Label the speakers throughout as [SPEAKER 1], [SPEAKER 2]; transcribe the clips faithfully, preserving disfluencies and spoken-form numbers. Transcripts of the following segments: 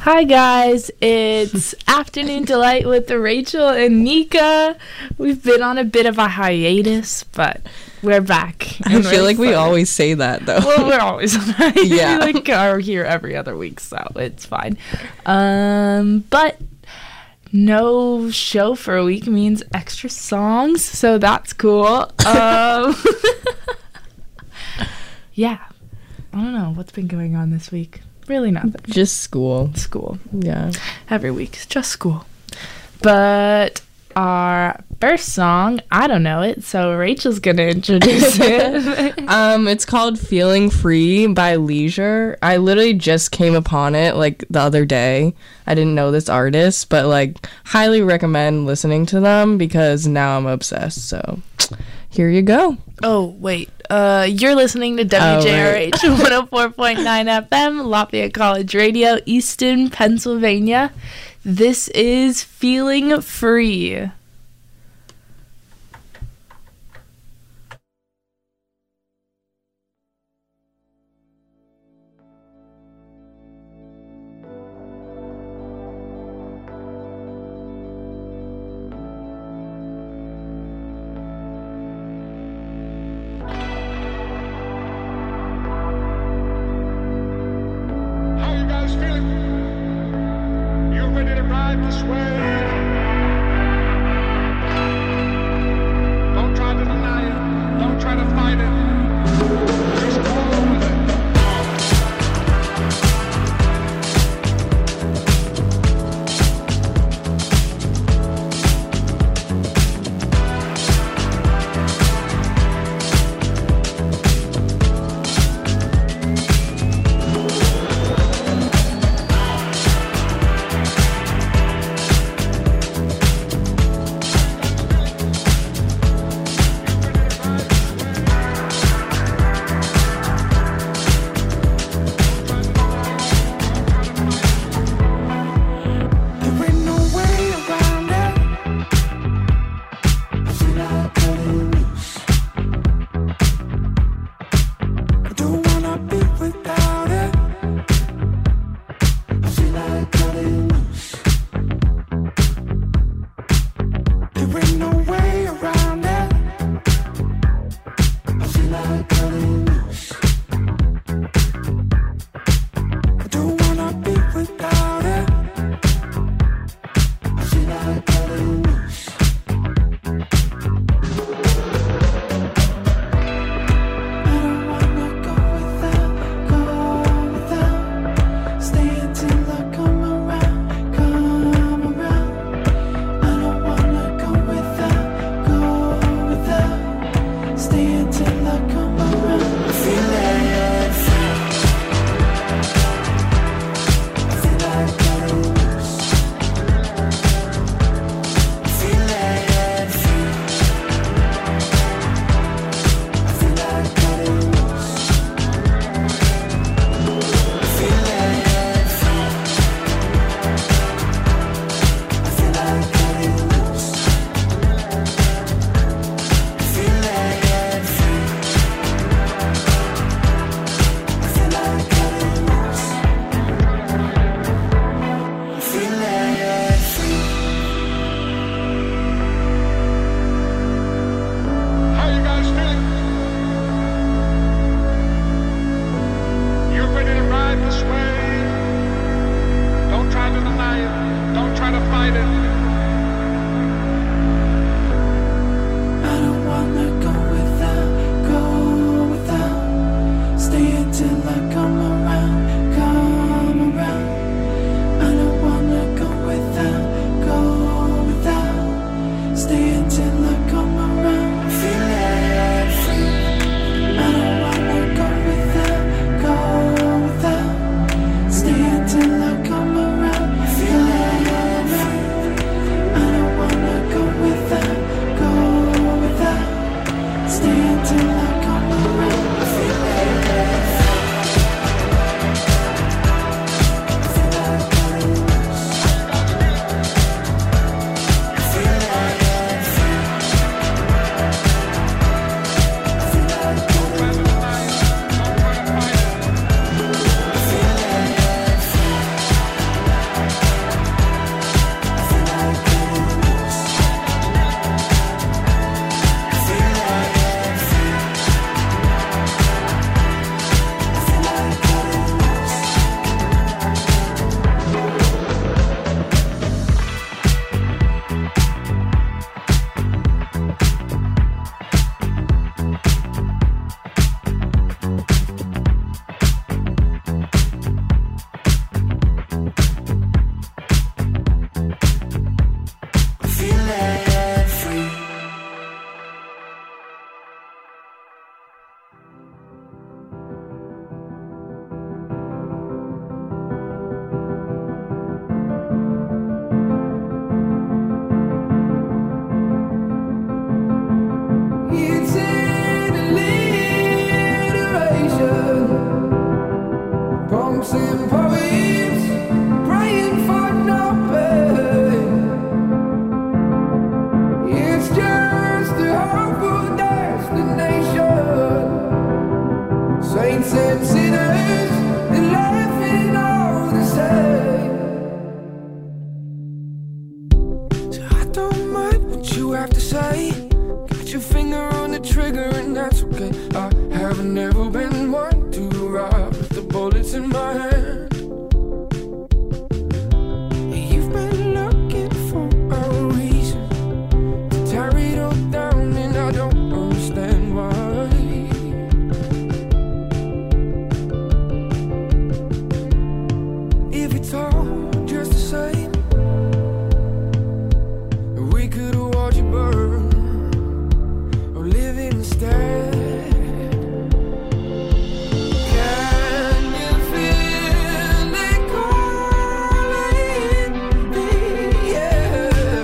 [SPEAKER 1] Hi guys, it's Afternoon Delight with Rachel and Nika. We've been on a bit of a hiatus, but we're back.
[SPEAKER 2] I feel like we always say that though.
[SPEAKER 1] Well, we're always on hiatus.
[SPEAKER 2] Yeah.
[SPEAKER 1] We like are here every other week, so it's fine. Um, but no show for a week means extra songs, so that's cool. Um, yeah. I don't know what's been going on this week. Really nothing.
[SPEAKER 2] Just school.
[SPEAKER 1] School.
[SPEAKER 2] Yeah.
[SPEAKER 1] Every week. It's just school. But our first song, I don't know it, so Rachel's going to introduce it.
[SPEAKER 2] um, it's called Feeling Free by Leisure. I literally just came upon it, like, the other day. I didn't know this artist, but, like, highly recommend listening to them because now I'm obsessed, so here you go.
[SPEAKER 1] Oh, wait. Uh, you're listening to W J R H oh, right. one oh four point nine F M, Lafayette College Radio, Easton, Pennsylvania. This is Feeling Free.
[SPEAKER 3] and poets praying for no pain. It's just a hopeful destination. Saints and sinners, they're laughing all the same. So I don't mind what you have to say. Got your finger on the trigger and that's okay. I haven't ever been one to rob with the bullets in my hand. You've been looking for a reason to tear it all down, and I don't understand why. If it's all just the same, we could have watched you burn or live instead. Can you feel it calling me? Yeah.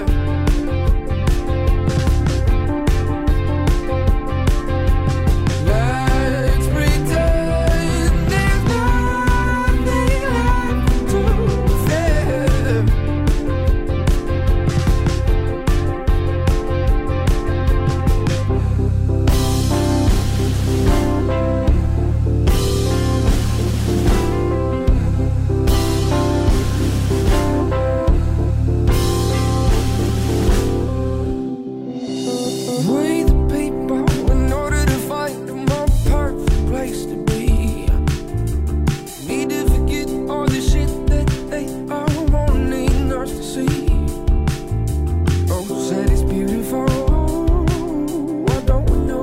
[SPEAKER 3] Let's pretend there's nothing left to fear. We the people, in order to find a more perfect place to be, need to forget all the shit that they are wanting us to see. Oh, said it's beautiful, why don't we know?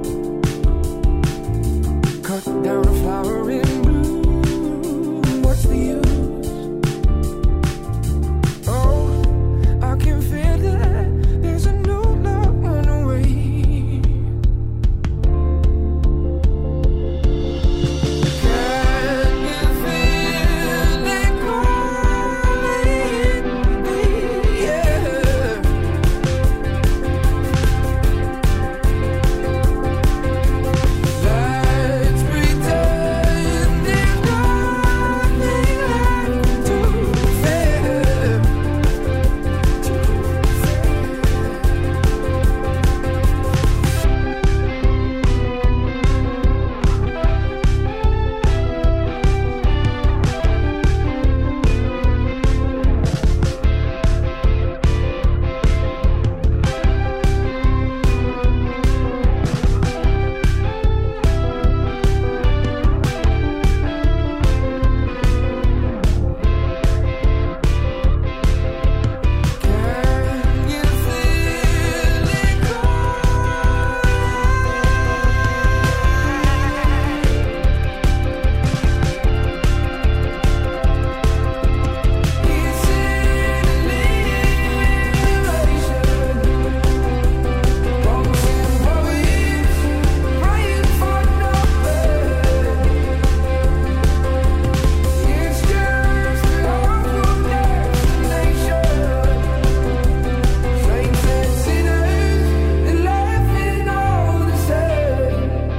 [SPEAKER 3] Cut down a flower in bloom, what's the use? Oh, I can feel that there's a new love on the way. Can you feel it calling me? Yeah. Let's pretend there's nothing left to fear. Can you feel it calling? It's annihilation. Bones and poets praying for nothing. It's just a hopeful destination. Saints and sinners, they're laughing all the same.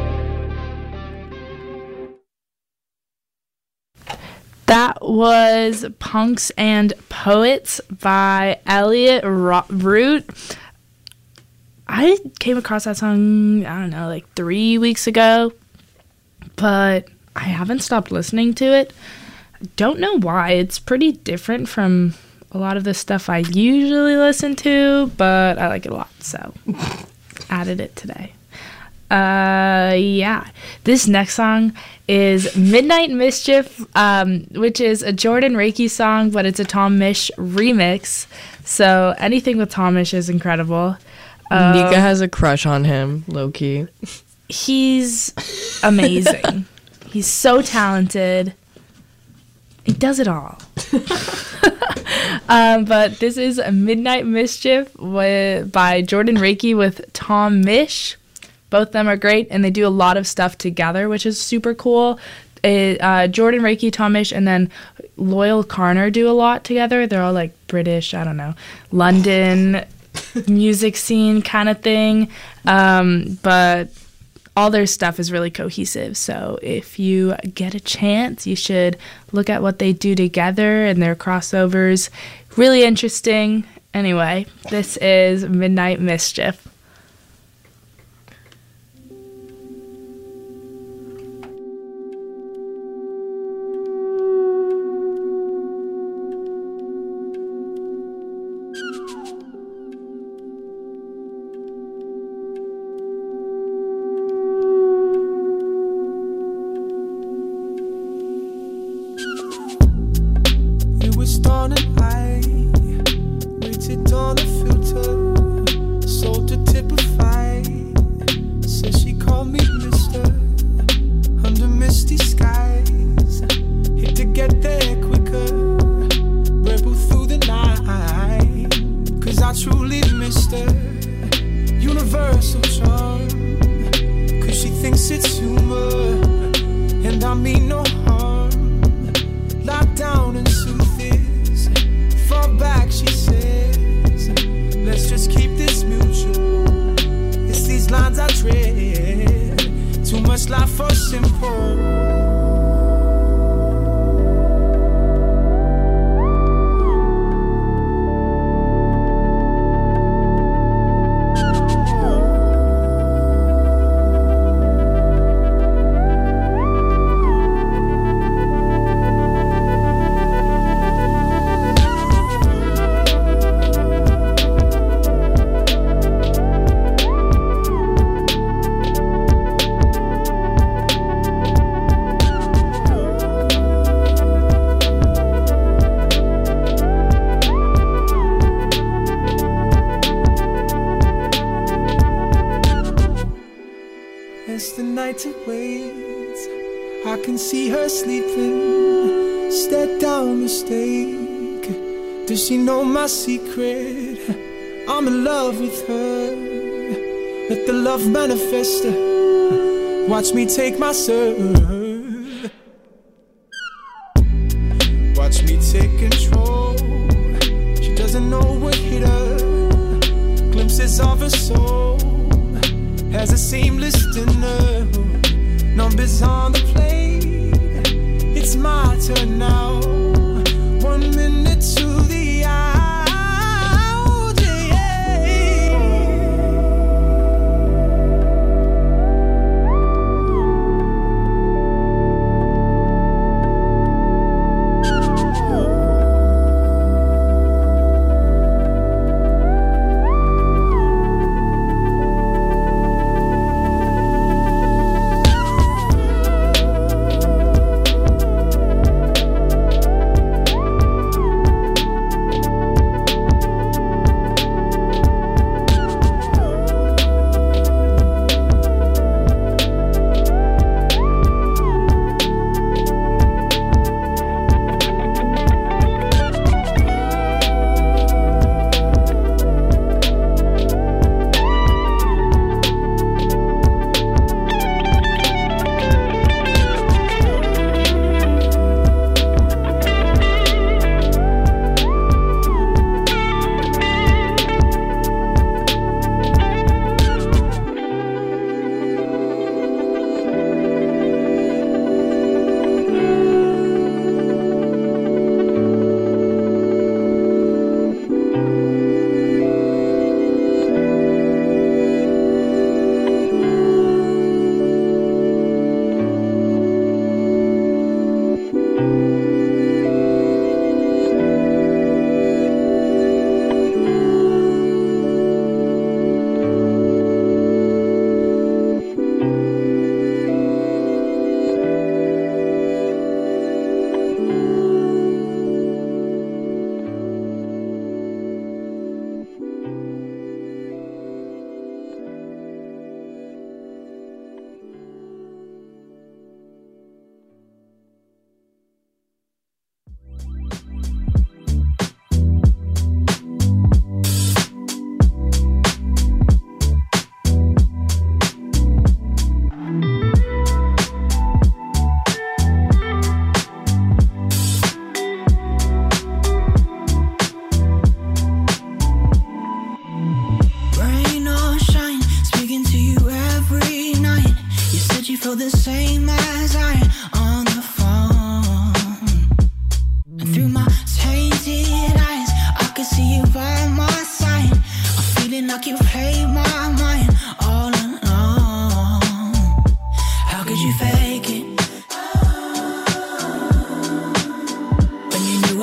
[SPEAKER 1] That was Punks and Poets by Elliot Ro- Root. I came across that song, I don't know, like three weeks ago, but I haven't stopped listening to it. I don't know why. It's pretty different from a lot of the stuff I usually listen to, but I like it a lot, so added it today. Uh, yeah. This next song is Midnight Mischief, um, which is a Jordan Reiki song, but it's a Tom Misch remix. So anything with Tom Misch is incredible. Um,
[SPEAKER 2] Nika has a crush on him, low key.
[SPEAKER 1] He's amazing. He's so talented. He does it all. um, but this is Midnight Mischief with, by Jordan Reiki with Tom Misch. Both of them are great, and they do a lot of stuff together, which is super cool. It, uh, Jordan Reiki, Tom Misch, and then Loyal Carner do a lot together. They're all like British, I don't know, London music scene kind of thing. Um, but all their stuff is really cohesive. So if you get a chance, you should look at what they do together and their crossovers. Really interesting. Anyway, this is Midnight Mischief.
[SPEAKER 4] Does she know my secret? I'm in love with her. Let the love manifest. Watch me take my serve. Watch me take control. She doesn't know what hit her. Glimpses of her soul as a seamless dinner. Numbers on the plate. It's my turn now. One minute to the out, yeah.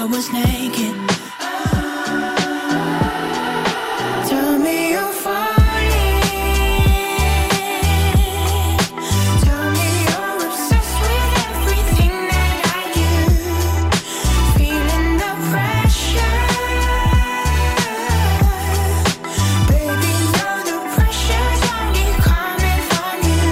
[SPEAKER 5] I was naked. Tell me you're falling. Tell me you're obsessed with everything that I do. Feeling the pressure. Baby, know the pressure's only coming from you.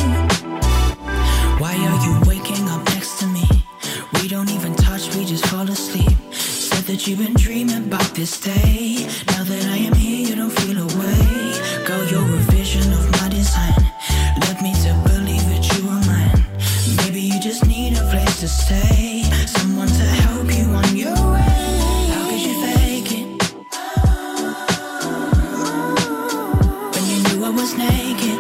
[SPEAKER 5] Why are you waking up next to me? We don't even touch, we just fall asleep. Said that you've been dreaming about this day. Now that I am here, you don't feel away. Girl, you're a vision of my design. Led me to believe that you were mine. Maybe you just need a place to stay. Someone to help you on your way. How could you fake it? When you knew I was naked.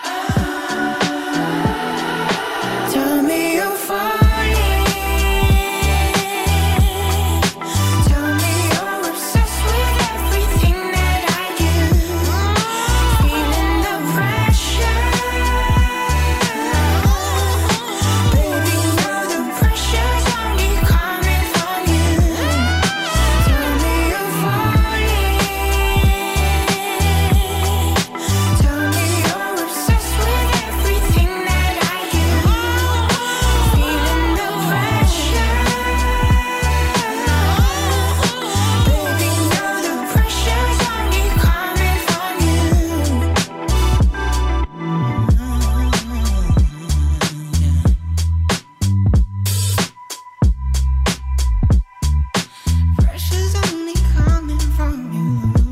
[SPEAKER 5] Tell me you're falling. Tell me you're obsessed with everything that I do. Feeling the pressure. Baby, know the pressure's only coming from you. Tell me you're falling. Tell me you're obsessed with everything that I do. Feeling the pressure. Baby, know the pressure's only coming from you. Pressure's only coming from you.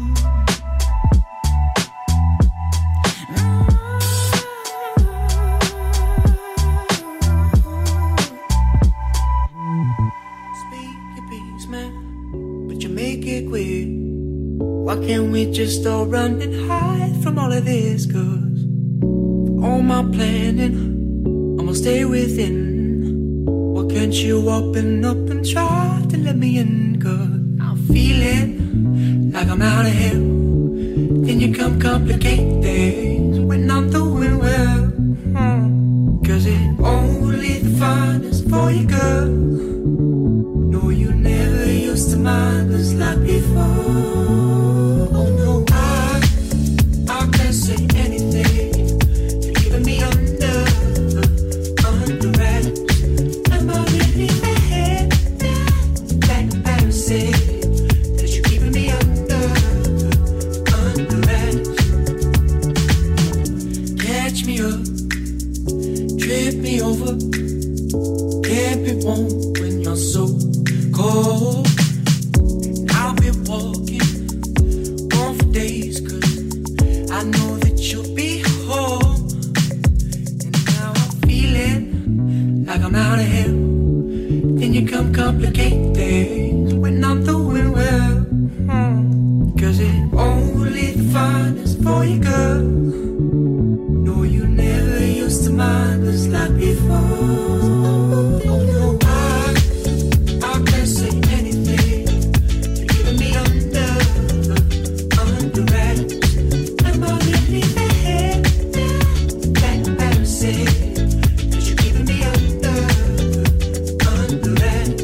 [SPEAKER 3] Speak your peace, man, but you make it weird. Why can't we just all run and hide from all of this? Cause for all my planning, I'ma stay within. Why can't you open up and try to let me in? Cause I'm feeling like I'm out of here. Then you come complicate things when I'm doing well. Hmm. Cause it only the finest for you, girl. No, you never used to mind us like before. Oh no, I, I can't say anything. You're keeping me under, under wraps. I'm already mad, like embarrassing. That you're keeping me under, under wraps. Catch me up, trip me over. Can't be warm when you're so cold. I'll be walking on for days, cause I know that you'll be home. And now I'm feeling like I'm out of here. Then you come complicate things when I'm doing well. Hmm. Cause it only the finest for you, girl. No, you never used to mind us like before. Oh no, I, I can't say anything. You're keeping me under, under wraps. I'm already mad, like embarrassing. That you're keeping me under, under wraps.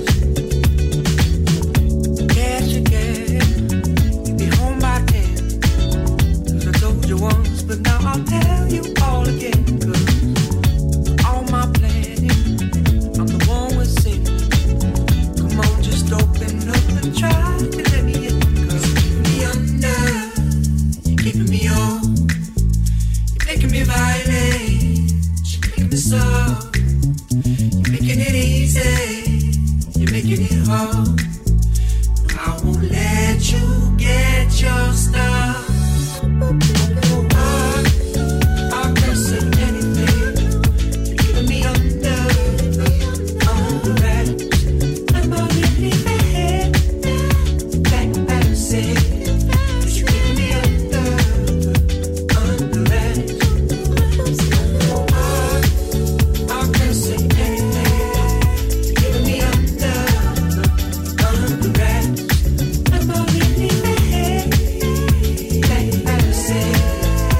[SPEAKER 3] Catch you again, you'll be home by ten. Cause I told you once, but now I'll tell you all again. Cause all my planning, I'm the one with sin. Come on, just open up and try to let me in. Cause you're keeping me under, you're keeping me on. You're making me violate, you're making me soft. You're making it easy, you're making it hard. I won't let you get your stuff. I, I can't say anything. You're keeping me under, under wraps. I'm already mad, like embarrassing. That you're keeping me under, under wraps. I, I can't say anything. You're keeping me under, under wraps. I'm already mad, like embarrassing.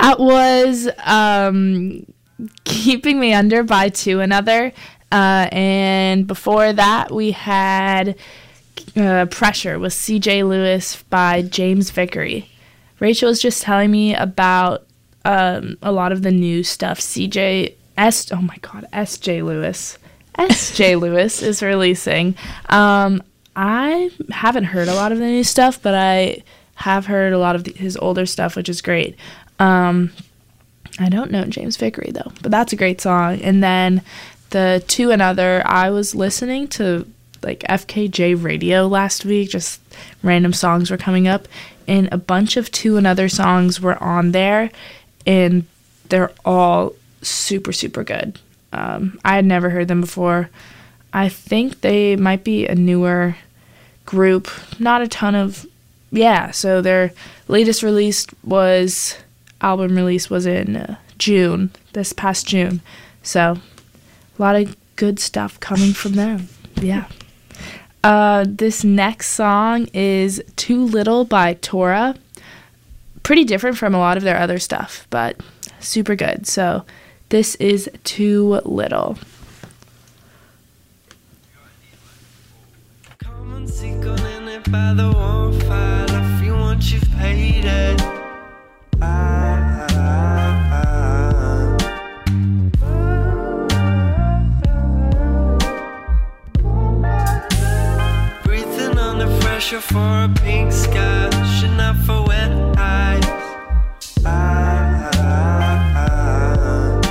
[SPEAKER 1] That was um, Keeping Me Under by Two Another. Uh, and before that, we had uh, Pressure with C J Lewis by James Vickery. Rachel was just telling me about um, a lot of the new stuff. C J S, oh my God, S J Lewis. S J Lewis is releasing. Um, I haven't heard a lot of the new stuff, but I have heard a lot of the, his older stuff, which is great. Um, I don't know James Vickery, though, but that's a great song. And then the Two Another, I was listening to like F K J radio last week, just random songs were coming up, and a bunch of Two Another songs were on there, and they're all super, super good. Um, I had never heard them before. I think they might be a newer group, not a ton of, yeah, so their latest release was, album release was in uh, June, this past June, so a lot of good stuff coming from them, yeah. Uh, this next song is Too Little by Tora. Pretty different from a lot of their other stuff, but super good, so this is Too Little.
[SPEAKER 6] Come and seek on in it by the warm fire. If you want, you've paid it. I, I, I. Breathing under pressure for a pink sky, wishing out for wet eyes. I, I, I.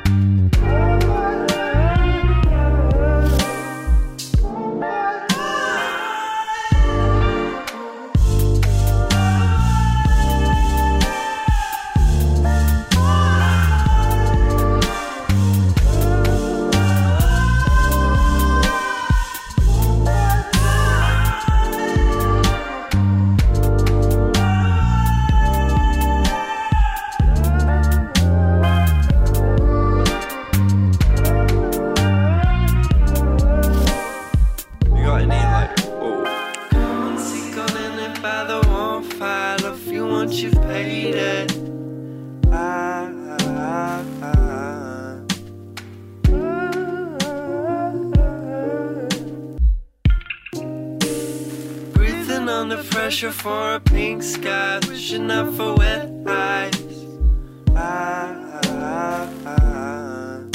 [SPEAKER 6] For a pink sky, wishing out for wet eyes. I, I, I.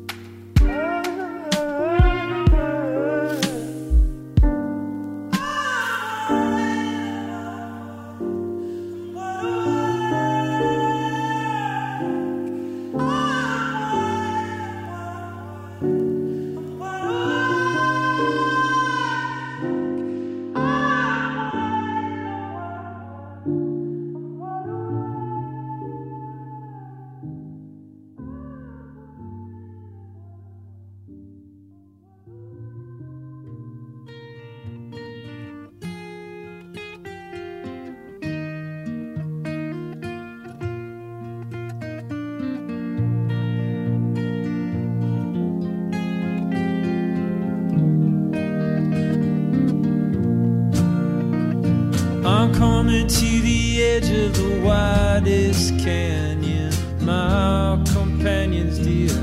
[SPEAKER 4] I'm coming to the edge of the widest canyon, my companions dear.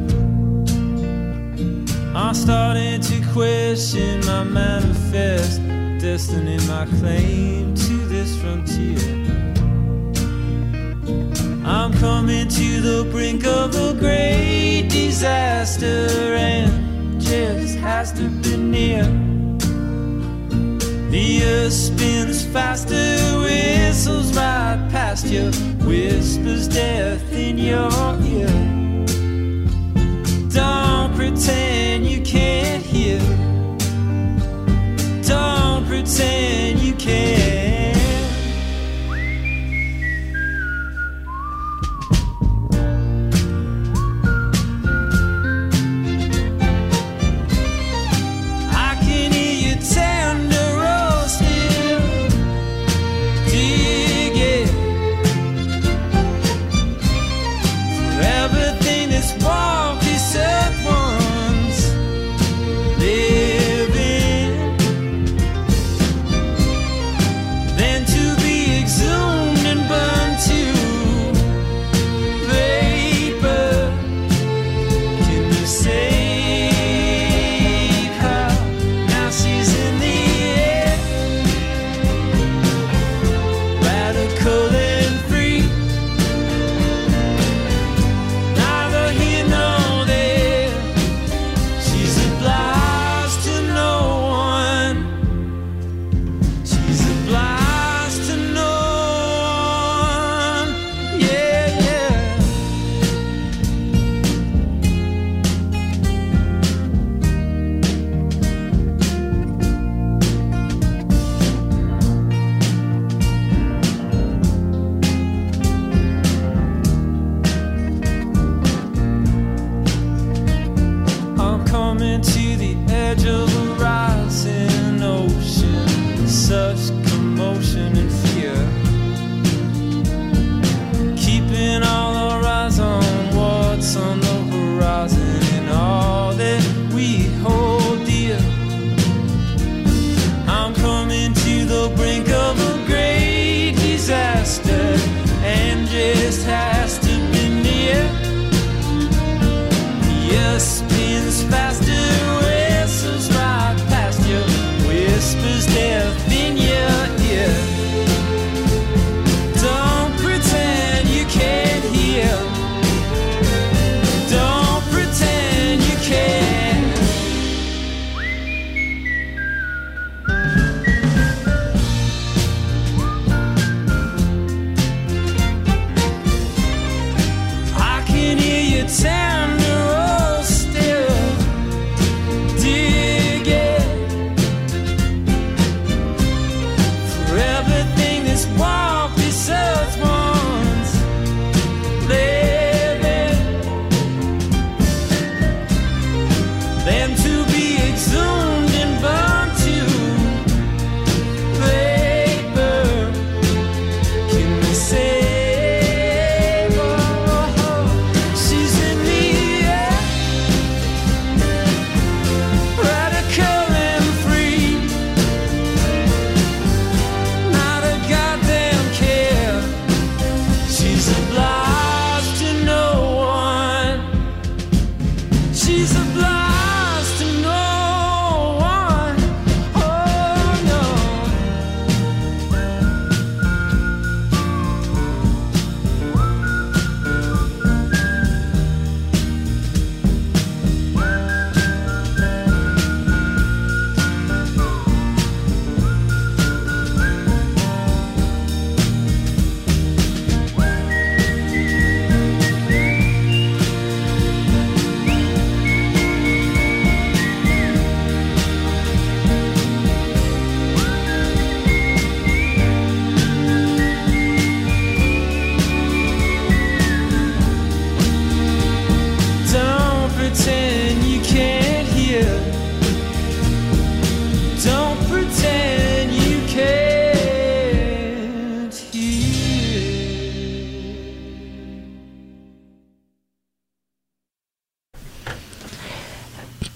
[SPEAKER 4] I'm starting to question my manifest destiny, my claim to this frontier. I'm coming to the brink of a great disaster, and just has to be near. The earth spins faster, whistles right past you, whispers death in your ear. Don't pretend you can't hear. Don't pretend you can't. I can hear you tender everything that's walked this earth once.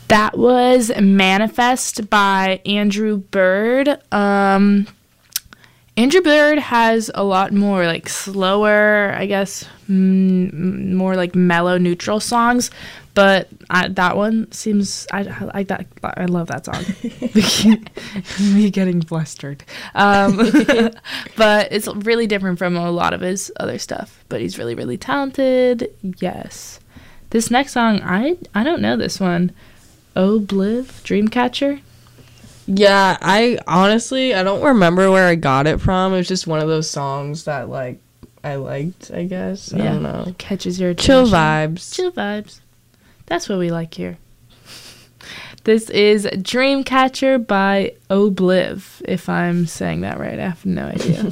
[SPEAKER 1] That was Manifest by Andrew Bird. Um, Andrew Bird has a lot more like slower, I guess, m- more like mellow, neutral songs. But I, that one seems I, I like that. I love that song. Me getting flustered. Um, but it's really different from a lot of his other stuff. But he's really, really talented. Yes. This next song, I I don't know this one. Obliv, Dreamcatcher.
[SPEAKER 2] Yeah, I honestly, I don't remember where I got it from. It was just one of those songs that, like, I liked, I guess. I
[SPEAKER 1] Yeah.
[SPEAKER 2] don't know.
[SPEAKER 1] Catches your attention.
[SPEAKER 2] Chill vibes.
[SPEAKER 1] Chill vibes. That's what we like here. This is Dreamcatcher by Obliv, if I'm saying that right. I have no idea.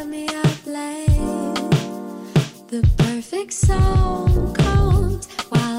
[SPEAKER 7] The perfect song comes while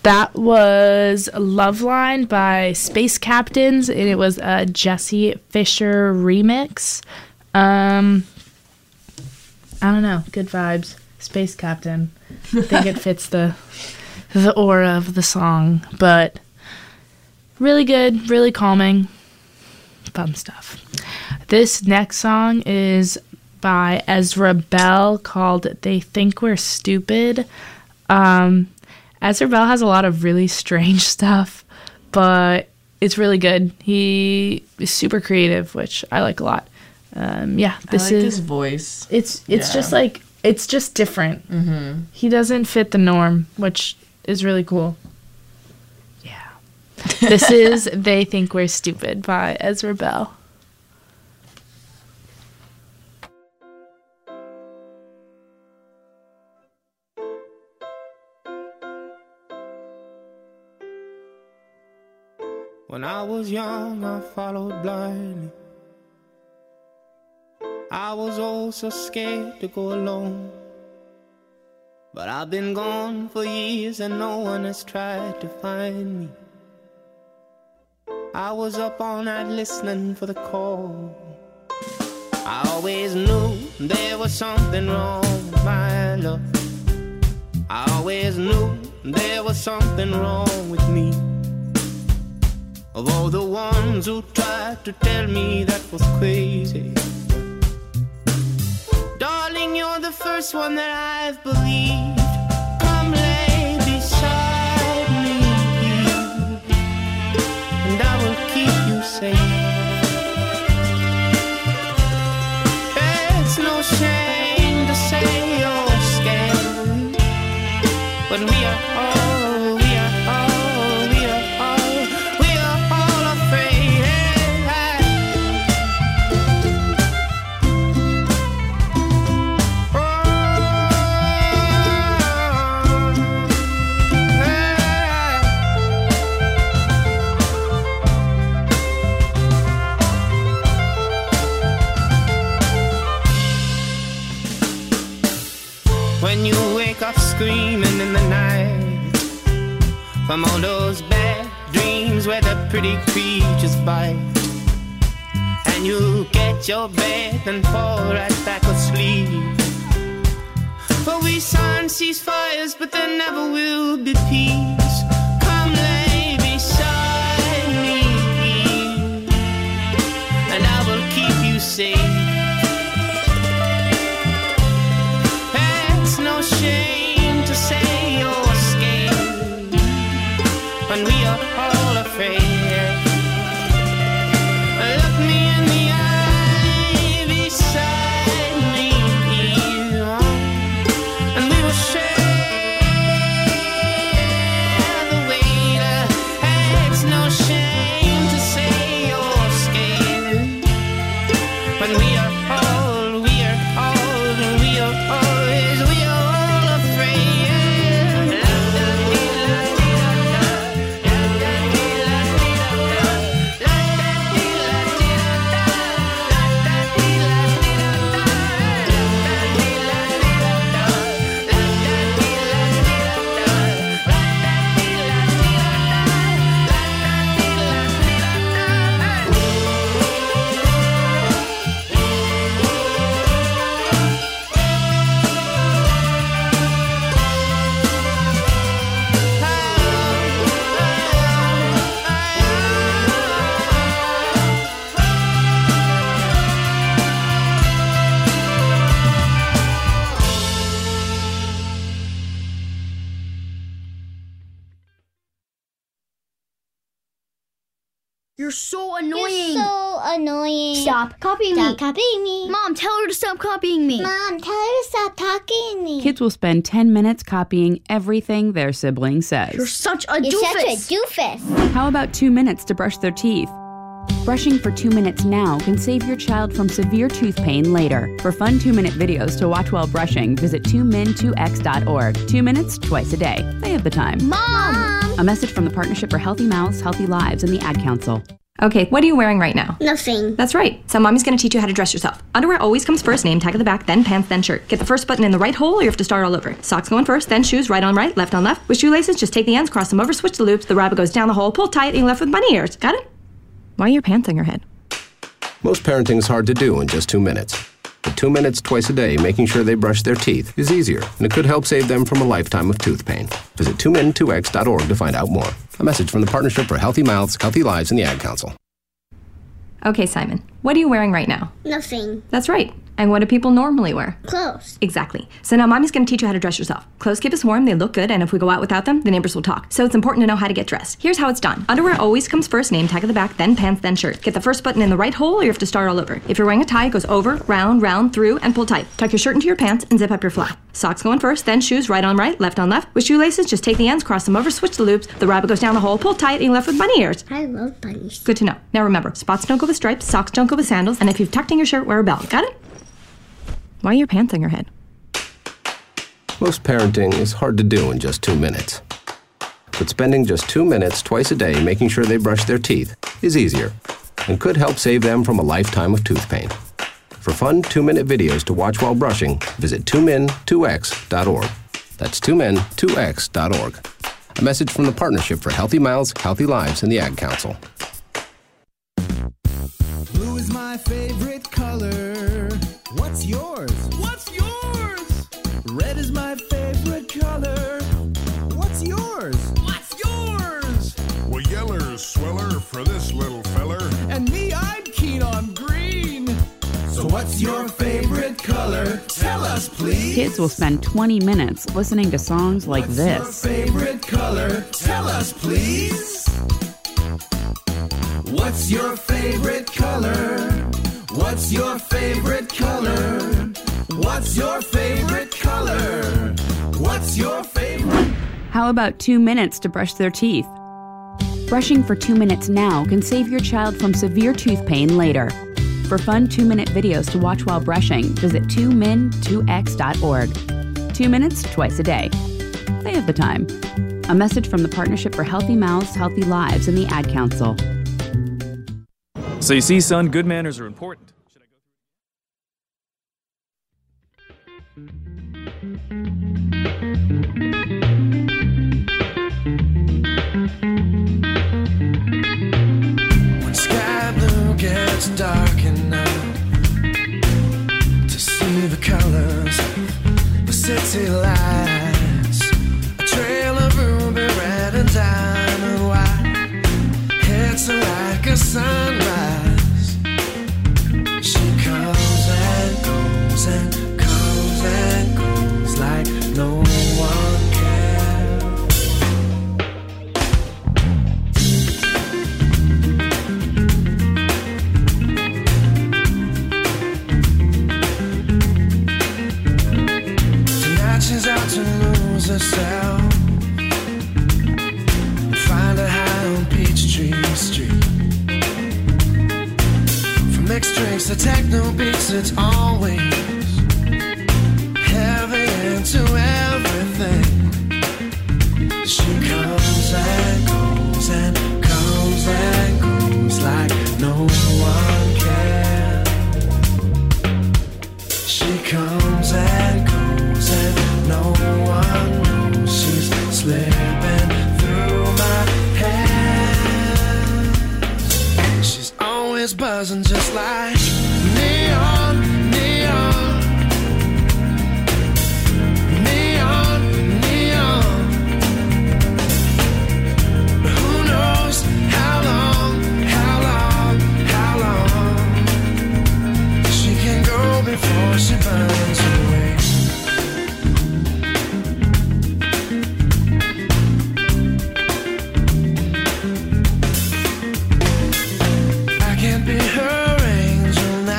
[SPEAKER 1] That was Love Line by Space Captains, and it was a Jesse Fisher remix. Um, I don't know. Good vibes. Space Captain. I think it fits the the aura of the song, but really good, really calming. Fun stuff. This next song is by Ezra Bell called They Think We're Stupid. Um... Ezra Bell has a lot of really strange stuff, but it's really good. He is super creative, which I like a lot. Um, yeah, this
[SPEAKER 2] I like
[SPEAKER 1] is
[SPEAKER 2] his voice.
[SPEAKER 1] It's it's
[SPEAKER 2] Yeah.
[SPEAKER 1] just like it's just different.
[SPEAKER 2] Mm-hmm.
[SPEAKER 1] He doesn't fit the norm, which is really cool. Yeah, this is "They Think We're Stupid" by Ezra Bell.
[SPEAKER 4] When I was young, I followed blindly. I was oh so scared to go alone. But I've been gone for years and no one has tried to find me. I was up all night listening for the call. I always knew there was something wrong with my love. I always knew there was something wrong with me. Of all the ones who tried to tell me that was crazy, darling, you're the first one that I've believed. Come lay beside me, and I will keep you safe. It's no shame to say you're scared, but we are all, we are all, we are all, we are all afraid. When you wake up screaming in the night from all those bad dreams where the pretty creatures bite, and you get your bed and fall right back asleep. For we sun sees fires, but there never will be peace. Come lay beside me, and I will keep you safe. It's no shame to say you're scared when we are all afraid. Look me in the eye beside me, and we will share the weight. It's no shame to say you're scared when we are all, we are all, we are always, we are all afraid.
[SPEAKER 7] You're so annoying.
[SPEAKER 8] You're so annoying.
[SPEAKER 7] Stop copying
[SPEAKER 8] Stop
[SPEAKER 7] me.
[SPEAKER 8] copying me.
[SPEAKER 7] Mom, tell her to stop copying me.
[SPEAKER 8] Mom, tell her to stop talking to me.
[SPEAKER 9] Kids will spend ten minutes copying everything their sibling says.
[SPEAKER 7] You're such a
[SPEAKER 8] You're
[SPEAKER 7] doofus.
[SPEAKER 8] such a doofus.
[SPEAKER 9] How about two minutes to brush their teeth? Brushing for two minutes now can save your child from severe tooth pain later. For fun two-minute videos to watch while brushing, visit two min two x dot org. Two minutes, twice a day. They have the time.
[SPEAKER 8] Mom!
[SPEAKER 9] A message from the Partnership for Healthy Mouths, Healthy Lives, and the Ad Council.
[SPEAKER 10] Okay, what are you wearing right now?
[SPEAKER 8] Nothing.
[SPEAKER 10] That's right. So mommy's gonna teach you how to dress yourself. Underwear always comes first, name tag at the back, then pants, then shirt. Get the first button in the right hole or you have to start all over. Socks going first, then shoes, right on right, left on left. With shoelaces, just take the ends, cross them over, switch the loops. The rabbit goes down the hole, pull tight, and you're left with bunny ears. Got it? Why are your pants on your head?
[SPEAKER 11] Most parenting is hard to do in just two minutes. But two minutes twice a day making sure they brush their teeth is easier, and it could help save them from a lifetime of tooth pain. Visit two min two x dot org to find out more. A message from the Partnership for Healthy Mouths, Healthy Lives, and the Ad Council.
[SPEAKER 10] Okay, Simon, what are you wearing right now?
[SPEAKER 8] Nothing.
[SPEAKER 10] That's right. And what do people normally wear?
[SPEAKER 8] Clothes.
[SPEAKER 10] Exactly. So now mommy's going to teach you how to dress yourself. Clothes keep us warm, they look good, and if we go out without them, the neighbors will talk. So it's important to know how to get dressed. Here's how it's done. Underwear always comes first, name tag at the back, then pants, then shirt. Get the first button in the right hole or you have to start all over. If you're wearing a tie, it goes over, round, round, through, and pull tight. Tuck your shirt into your pants and zip up your flap. Socks going first, then shoes, right on right, left on left. With shoelaces, just take the ends, cross them over, switch the loops. The rabbit goes down the hole, pull tight, and you're left with bunny ears.
[SPEAKER 8] I love bunnies.
[SPEAKER 10] Good to know. Now remember, spots don't go with stripes, socks don't go with sandals, and if you've tucked in your shirt, wear a belt. Got it? Why are your pants on your head?
[SPEAKER 11] Most parenting is hard to do in just two minutes. But spending just two minutes twice a day making sure they brush their teeth is easier and could help save them from a lifetime of tooth pain. For fun two-minute videos to watch while brushing, visit two min two x dot org. That's two min two x dot org. A message from the Partnership for Healthy Mouths, Healthy Lives, and the Ad Council.
[SPEAKER 4] Blue is my favorite color. What's yours? What's yours? Red is my favorite color. What's yours? What's yours?
[SPEAKER 12] Well, yeller's sweller for this little feller.
[SPEAKER 4] And me, I'm keen on green. So what's your favorite color? Tell us, please.
[SPEAKER 9] Kids will spend twenty minutes listening to songs like
[SPEAKER 4] What's
[SPEAKER 9] this.
[SPEAKER 4] your favorite color? Tell us, please. What's your favorite color? What's your favorite color? What's your favorite color? What's your favorite?
[SPEAKER 9] How about two minutes to brush their teeth? Brushing for two minutes now can save your child from severe tooth pain later. For fun two-minute videos to watch while brushing, visit two min two x dot org. Two minutes twice a day. They have the time. A message from the Partnership for Healthy Mouths, Healthy Lives, and the Ad Council.
[SPEAKER 13] So you see, son, good manners are important.
[SPEAKER 3] When sky blue gets dark enough to see the colors of the city lights, a trail of ruby red and diamond white hits her like a sunrise. She comes and goes and comes and goes like no one cares. Tonight she's out to lose herself and find her high on Peachtree Street. From mixed drinks to techno beats, it's always heavy into everything. She comes and goes and comes and goes like no one cares. She comes and goes and no one knows she's slipping through my hands. She's always buzzing just like neon, neon. Neon, neon. Who knows how long, how long, how long she can go before she burns away. I can't be her angel now.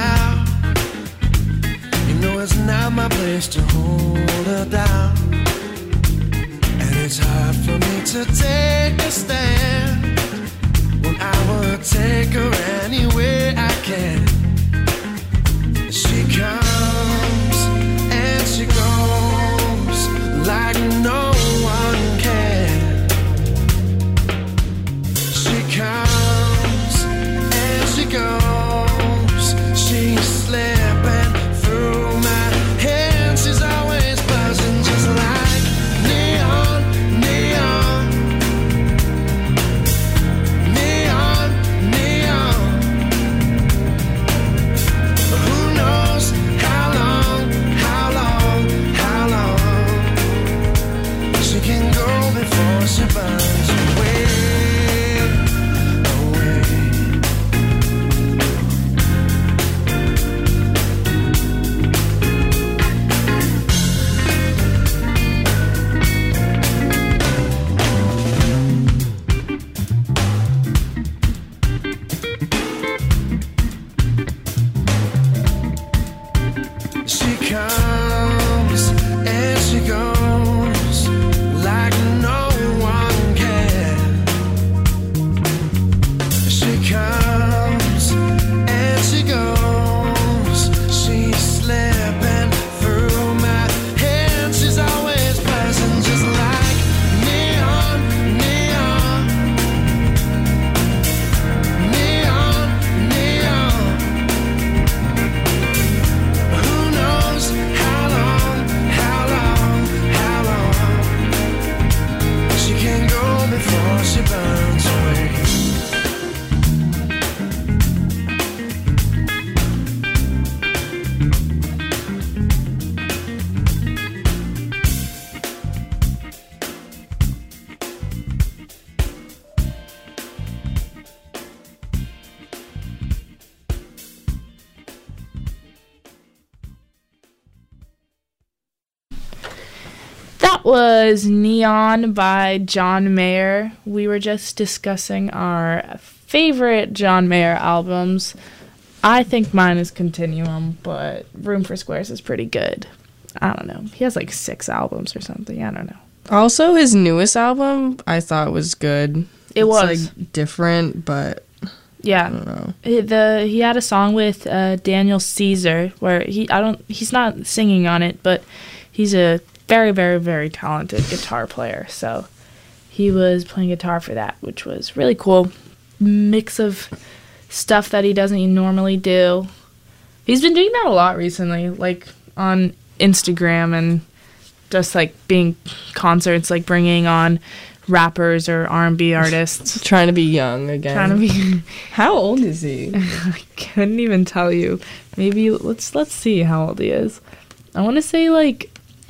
[SPEAKER 1] was Neon by John Mayer. We were just discussing our favorite John Mayer albums. I think mine is Continuum, but Room for Squares is pretty good. I don't know. He has like six albums or something. I don't know.
[SPEAKER 2] Also, his newest album, I thought was good.
[SPEAKER 1] It
[SPEAKER 2] it's
[SPEAKER 1] was.
[SPEAKER 2] like different, but
[SPEAKER 1] yeah.
[SPEAKER 2] I don't know.
[SPEAKER 1] He- The he had a song with uh, Daniel Caesar where he I don't he's not singing on it, but he's a very very very talented guitar player. So he was playing guitar for that, which was really cool. Mix of stuff that he doesn't normally do. He's been doing that a lot recently, like on Instagram and just like being concerts, like bringing on rappers or R and B artists.
[SPEAKER 2] Trying to be young again.
[SPEAKER 1] Trying to be.
[SPEAKER 2] How old is he?
[SPEAKER 1] I couldn't even tell you. Maybe let's let's see how old he is. I want to say like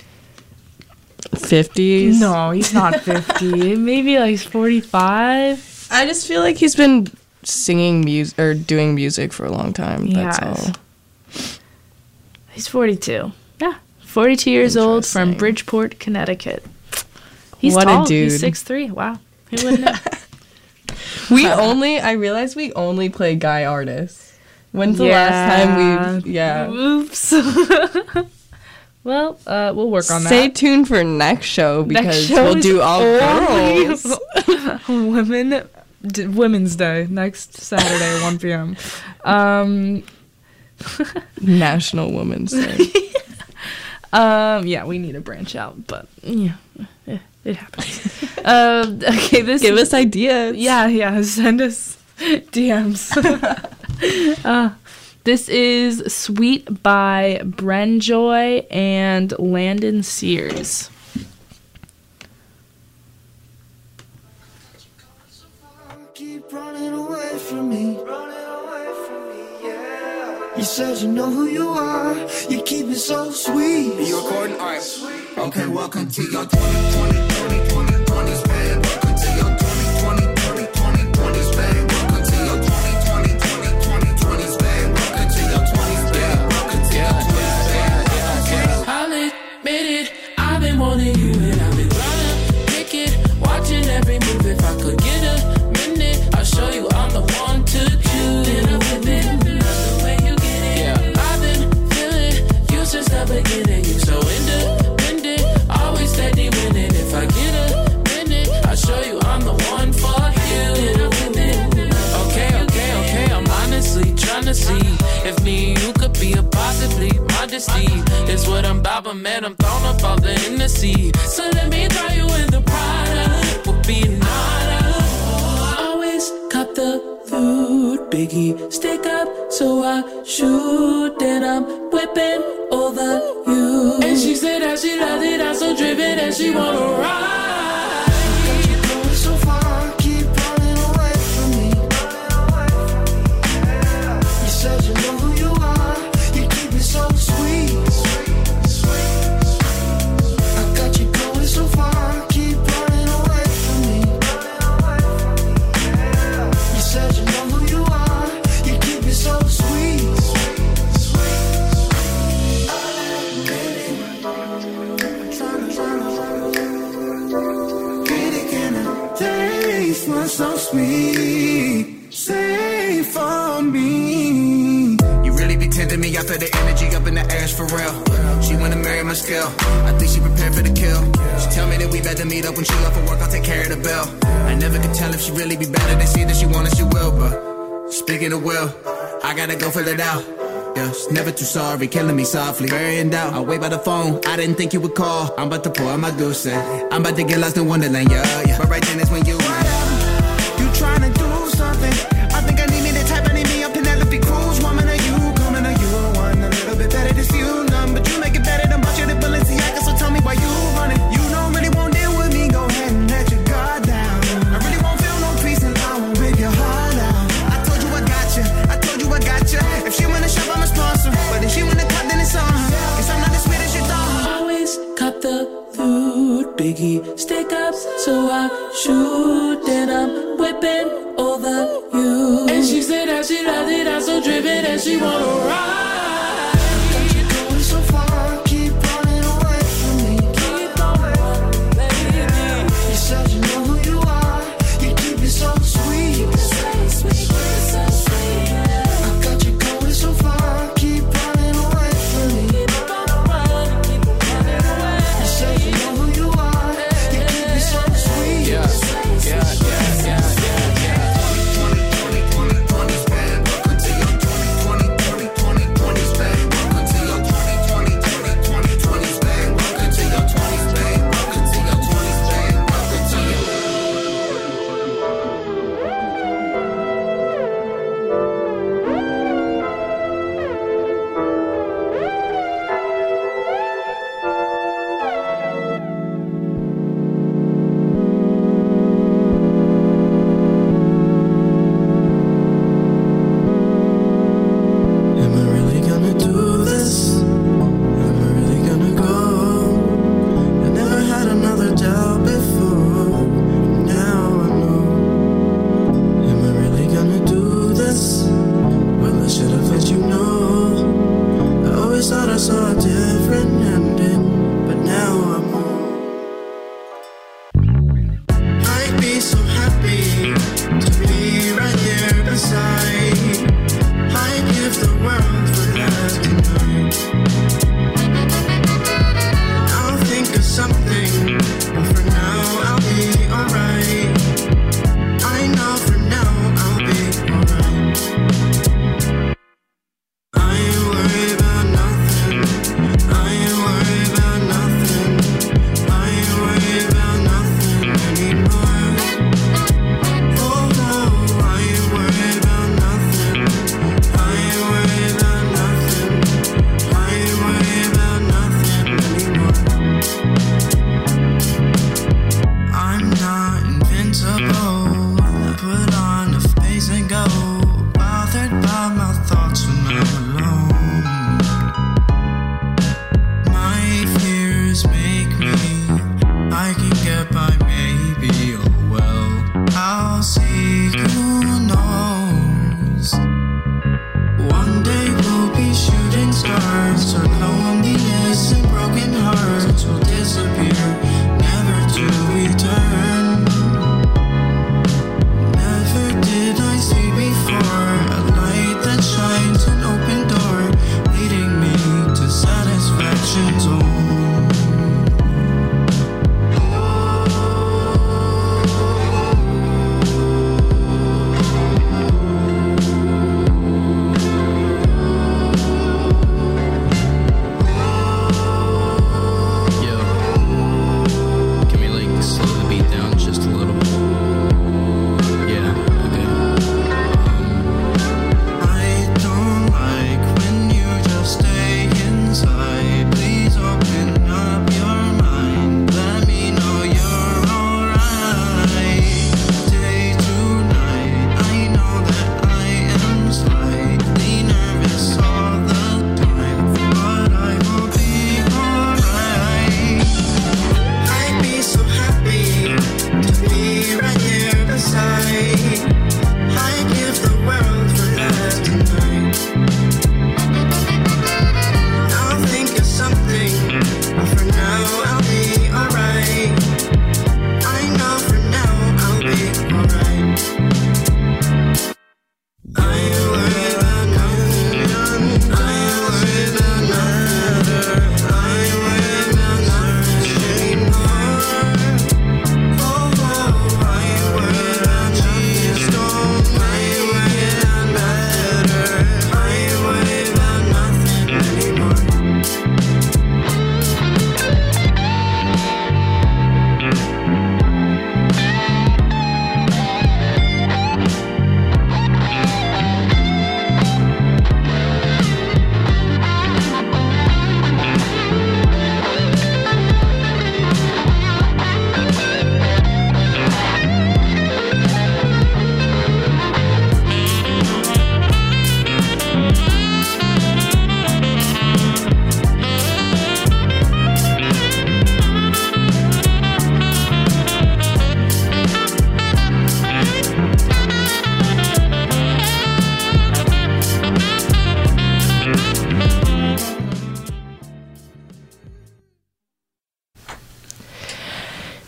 [SPEAKER 2] fifties.
[SPEAKER 1] No, he's not fifty. Maybe like forty-five.
[SPEAKER 2] I just feel like he's been singing music or doing music for a long time. That's
[SPEAKER 1] Yes.
[SPEAKER 2] all.
[SPEAKER 1] He's forty-two. Yeah, forty-two years old from Bridgeport, Connecticut. He's
[SPEAKER 2] What a
[SPEAKER 1] tall.
[SPEAKER 2] dude.
[SPEAKER 1] He's six three. Wow, who wouldn't know?
[SPEAKER 2] We only, I realized we only play guy artists. When's the last time we, yeah.
[SPEAKER 1] Oops. Well, uh, we'll work on
[SPEAKER 2] Stay
[SPEAKER 1] that.
[SPEAKER 2] tuned for next show because
[SPEAKER 1] Next show
[SPEAKER 2] we'll
[SPEAKER 1] is
[SPEAKER 2] do all
[SPEAKER 1] only
[SPEAKER 2] girls.
[SPEAKER 1] Women, D- Women's Day next Saturday, one p.m. Um,
[SPEAKER 2] National Women's Day.
[SPEAKER 1] um, yeah, we need to branch out, but yeah, it, it happens. um, okay, this
[SPEAKER 2] Give us ideas.
[SPEAKER 1] Yeah, yeah, send us D Ms. uh, this is Sweet by Bren Joy and Landon Sears.
[SPEAKER 3] Keep running away from me. You said you know who you are. You keep it so sweet.
[SPEAKER 14] Are you recording? All right. Okay, welcome to your twenty twenty, twenty twenty, twenties, babe. Welcome to your twenty twenty, twenty twenty, twenties, babe. Welcome to your twenty twenty, twenty twenty, twenties, babe. Welcome to your twenties, babe. Welcome to your twenties, babe.
[SPEAKER 15] I'll admit it, I've been wanting you and I've been trying to pick it. Watching every move, if I could get a minute, I'll show you I'm the one to choose. In a minute, love the way you get it. Yeah. I've been feeling you since the beginning. You so independent, always steady winning. If I get a minute, I'll show you I'm the one for you. In a minute. Okay, okay, okay, I'm honestly trying to see if me and you could be a possibly modesty. Is what I'm about, but man, I'm thrown above the Hennessy. So let me throw you in the product. We'll be nada. Always cop the food, Biggie stick up, so I shoot. Then I'm whipping over you. And she said that she loved it, I'm so driven and she wanna ride.
[SPEAKER 3] You're going so far, keep running away from me. You said you know who you are. You keep it so sweet. I got you going so far, keep running away from me. You said you know who you are. You keep it so sweet. Taste was so sweet. Say for me.
[SPEAKER 14] You really be tempting me after the energy up in the air's for real. She wanna marry my skill. I think she prepared for the kill. She tell me that we better meet up when she left for work. I'll take care of the bill. I never could tell if she really be better. They see that she want it, she will. But speaking of will, I gotta go fill it out. Yeah, she's never too sorry, killing me softly. Very in doubt. I'll wait by the phone. I didn't think you would call. I'm about to pour out my deuce. I'm about to get lost in Wonderland. Yeah, yeah. But right then is when you.
[SPEAKER 3] You tryna do something. I think I need me the type, I need me a Penelope Cruz. Woman, are you coming? Are you one a little bit better than you? None, but you make it better than bunch of the Balenciaga. So tell me why you running. You don't really won't deal with me. Go ahead and let your guard down. I really won't feel no peace and I won't rip your heart out. I told you I got you. I told you I got you. If she wanna shop, I'm a sponsor. But if she wanna cut, then it's on her. Cause I'm not as sweet as you thought.
[SPEAKER 15] Always cop the food, Biggie stick up, so I shoot. Then I'm whipping over you. And she said that she loved it, I'm so driven and she wanna ride.
[SPEAKER 3] You're going so far, keep running away from me.
[SPEAKER 15] Keep going.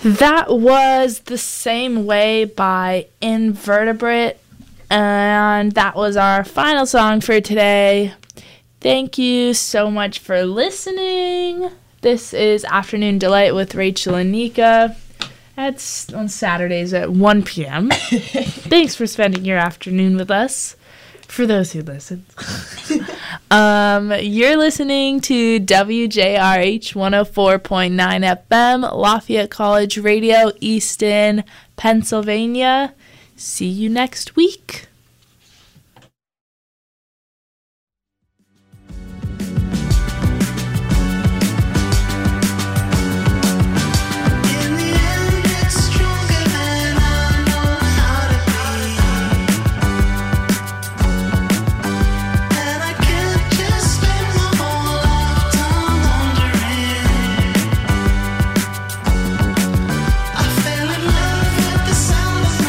[SPEAKER 1] That was The Same Way by Invertebrate, and that was our final song for today. Thank you so much for listening. This is Afternoon Delight with Rachel and Nika. That's on Saturdays at one p.m. Thanks for spending your afternoon with us, for those who listen. um, you're listening to W J R H one oh four point nine F M, Lafayette College Radio, Easton, Pennsylvania. See you next week.